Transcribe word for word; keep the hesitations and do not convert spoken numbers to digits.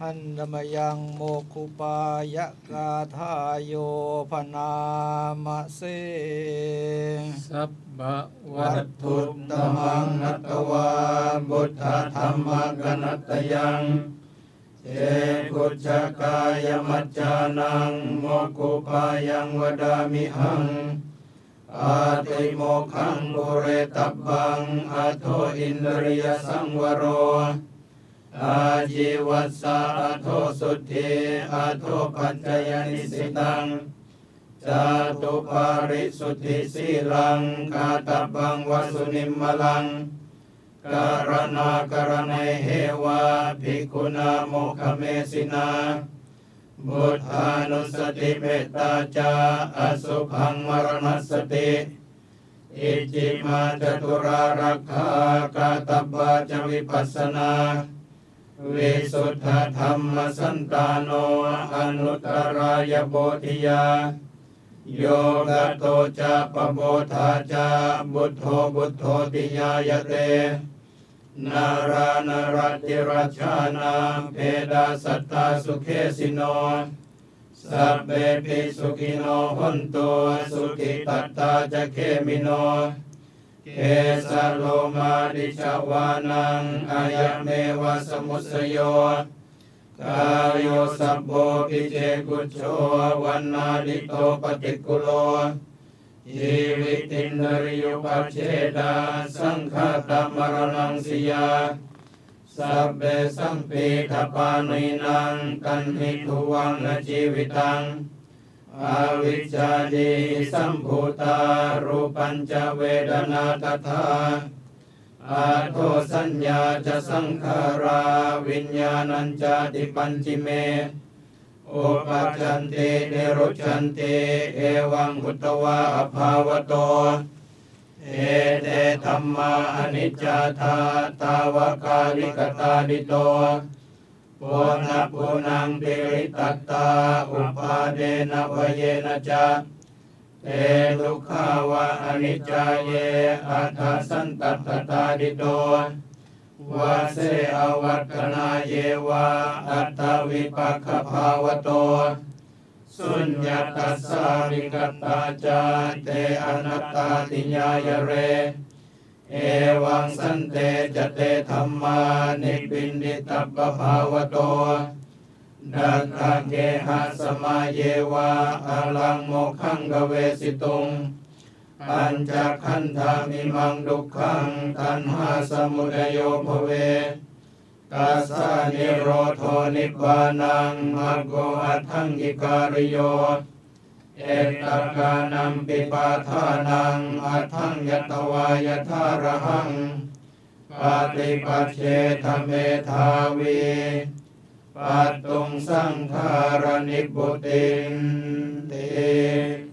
หันธมยังโมคุปายะกาทายโยพนามะเสสัพพะวัตถุตมังนัตวาบุตถธัมมกนัตยังเจกุจจกายมัจจานังโมกุปายังวดามิหังอาติโมขังปุเรตับบังอัโทอินทริยสังวโรอาจิวัสสะอัโทสุทธิอัโทปัจจยนิสิตังจาตุปาริสุทธิสีลังกาตบังวสุนิมมลังการณากรณัยเหวะภิกขุนาโมคเมสินาบุทธานุสติเมตตาจาอสุภังมรณสติอิจิมาจตุรารักขากาตบาจวิปัสสนาวิสุทธธรรมสันตาโนอนุตตรายโพธิยาโยกโตจะปโพธาจาบุตโธบุตโธติยายเตนารานารัติรัชชานาเพดาสัตตาสุเขสิโนสัพเพปิสุขิโนหันโตสุขิตัตตาจะเขมิโนเกสโลมาดิชาวานังอายเมวะสมุสโยกายโยสัพโพปิเจกุจโชวันนาดิโตปฏิกุโลชีวิตินริยุปัจเชดาสังฆตมรณังสิยาสัพเพสัมปีทปานินังกันหิทุวังชีวิตังอวิชชาดิสัมภูตารูปัญจเวดนาตถาอาโทสัญญาจะสังขาราวิญญาณัญจติปัญจิเมโอปัจจันติเนรุชันติเอวังอุตตวะอภาวโตเอเตธัมมาอนิจจธาตาวกาลิกตาดิโตปุณปุนังปิริตัตตาอุปาเดนะวเยนะจะเตทุกขาวะอนิจจาเยอัฏฐสันตัตตาดิโตวาเสอวัตตนาเยวะอัตตวิปัคขภาวโตสุญญตัสสาวิกตาจาเตอนัตตาติญาญเรเอวังสันเตจเตธัมมานิปินดิตัปปภาวโตดัตถะเกหะสมาเยวะอลังโมขังกเวสิตุงปัญจขันธามิมังดุขังตัณหาสมุทัยโยภเวกัสสานิโรโธนิพพานังมรรคโกอัฏฐังกิการิโยเอตกานัมปิปาทานังอัฏฐังยตวายทาระหังปฏิปัจเฉทเมธาวีปัตตุงสังขารนิพพุตินติ